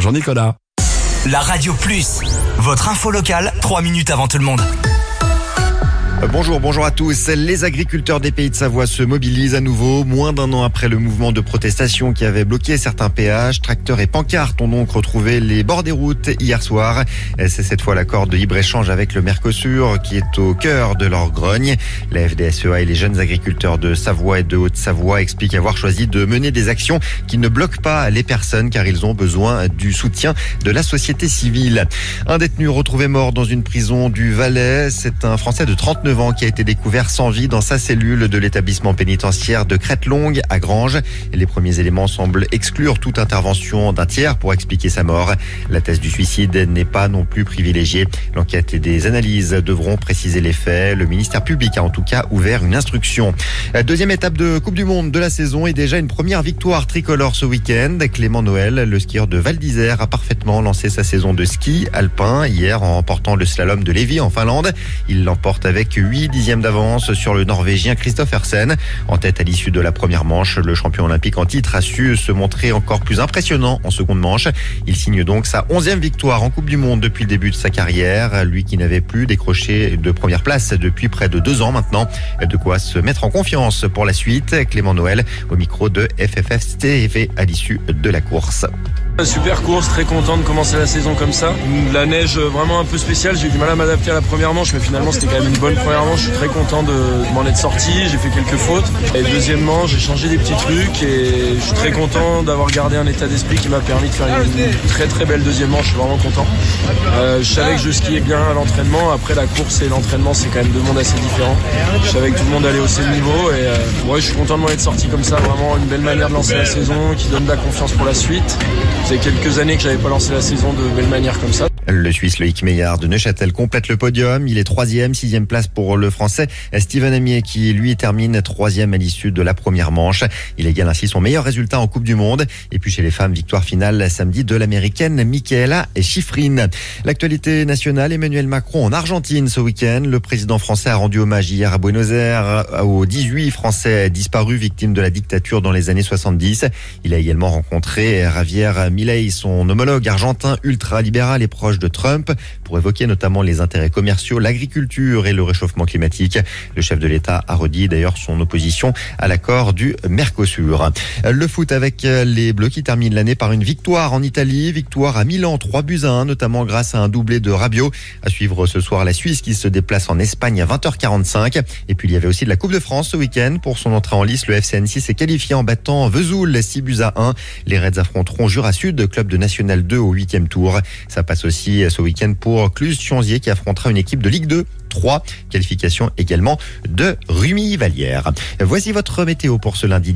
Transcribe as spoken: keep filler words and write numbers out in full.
Bonjour Nicolas. La Radio Plus, votre info locale, trois minutes avant tout le monde. Bonjour, bonjour à tous. Les agriculteurs des Pays de Savoie se mobilisent à nouveau. Moins d'un an après le mouvement de protestation qui avait bloqué certains péages, tracteurs et pancartes ont donc retrouvé les bords des routes hier soir. C'est cette fois l'accord de libre-échange avec le Mercosur qui est au cœur de leur grogne. La F D S E A et les jeunes agriculteurs de Savoie et de Haute-Savoie expliquent avoir choisi de mener des actions qui ne bloquent pas les personnes car ils ont besoin du soutien de la société civile. Un détenu retrouvé mort dans une prison du Valais. C'est un Français de trente-neuf ans qui a été découvert sans vie dans sa cellule de l'établissement pénitentiaire de Crête-Longue à Granges. Les premiers éléments semblent exclure toute intervention d'un tiers pour expliquer sa mort. La thèse du suicide n'est pas non plus privilégiée. L'enquête et des analyses devront préciser les faits. Le ministère public a en tout cas ouvert une instruction. La deuxième étape de Coupe du Monde de la saison est déjà une première victoire tricolore ce week-end. Clément Noël, le skieur de Val d'Isère, a parfaitement lancé sa saison de ski alpin hier en remportant le slalom de Lévis en Finlande. Il l'emporte avec huit dixièmes d'avance sur le Norvégien Kristoffersen. En tête à l'issue de la première manche, le champion olympique en titre a su se montrer encore plus impressionnant en seconde manche. Il signe donc sa onzième victoire en Coupe du Monde depuis le début de sa carrière. Lui qui n'avait plus décroché de première place depuis près de deux ans maintenant. De quoi se mettre en confiance pour la suite. Clément Noël au micro de F F F T V à l'issue de la course. Super course, très content de commencer la saison comme ça. La neige vraiment un peu spéciale, j'ai eu du mal à m'adapter à la première manche, mais finalement c'était quand même une bonne première manche. Je suis très content de m'en être sorti, j'ai fait quelques fautes. Et deuxièmement, j'ai changé des petits trucs et je suis très content d'avoir gardé un état d'esprit qui m'a permis de faire une très très belle deuxième manche, je suis vraiment content. Euh, je savais que je skiais bien à l'entraînement, après la course et l'entraînement c'est quand même deux mondes assez différents. Je savais que tout le monde allait hausser le niveau et euh, ouais, je suis content de m'en être sorti comme ça, vraiment une belle manière de lancer la saison qui donne de la confiance pour la suite. C'est quelques années que j'avais pas lancé la saison de belle manière comme ça. Le Suisse Loïc Meillard de Neuchâtel complète le podium. Il est troisième, sixième place pour le Français Steven Amier qui lui termine troisième à l'issue de la première manche. Il égale ainsi son meilleur résultat en Coupe du Monde. Et puis chez les femmes, victoire finale samedi de l'américaine Michaela Schifrin. L'actualité nationale, Emmanuel Macron en Argentine ce week-end. Le président français a rendu hommage hier à Buenos Aires aux dix-huit Français disparus victimes de la dictature dans les années soixante-dix. Il a également rencontré Javier Milei, son homologue argentin ultra-libéral et proche de Trump, pour évoquer notamment les intérêts commerciaux, l'agriculture et le réchauffement climatique. Le chef de l'État a redit d'ailleurs son opposition à l'accord du Mercosur. Le foot avec les Bleus qui terminent l'année par une victoire en Italie, victoire à Milan, trois buts à un, notamment grâce à un doublé de Rabiot. À suivre ce soir la Suisse qui se déplace en Espagne à vingt heures quarante-cinq. Et puis il y avait aussi de la Coupe de France ce week-end. Pour son entrée en lice, le F C Annecy s'est qualifié en battant Vesoul six buts à un. Les Reds affronteront Jura Sud, club de National deux au huitième tour. Ça passe aussi ce week-end pour Cluse-Chionzier qui affrontera une équipe de Ligue deux. trois. Qualification également de Rumi-Vallière. Voici votre météo pour ce lundi.